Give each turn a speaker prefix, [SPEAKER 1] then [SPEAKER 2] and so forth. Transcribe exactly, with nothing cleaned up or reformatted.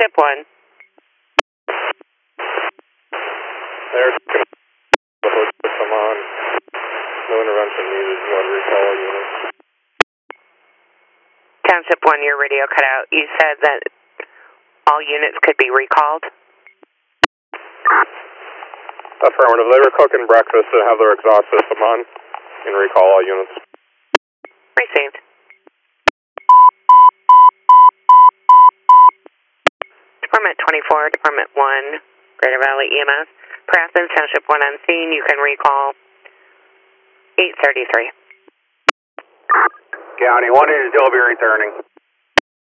[SPEAKER 1] Township one.
[SPEAKER 2] There's the hood system on. No intervention needed. You want to recall all units.
[SPEAKER 1] Township one, your radio cut out. You said that all units could be recalled?
[SPEAKER 2] Affirmative. They were cooking breakfast and have their exhaust system on. You can recall all units.
[SPEAKER 1] Received. Department twenty-four, Department one, Greater Valley E M S. For Athens Township one on scene, you can recall eight thirty-three.
[SPEAKER 3] County one, is Delby returning.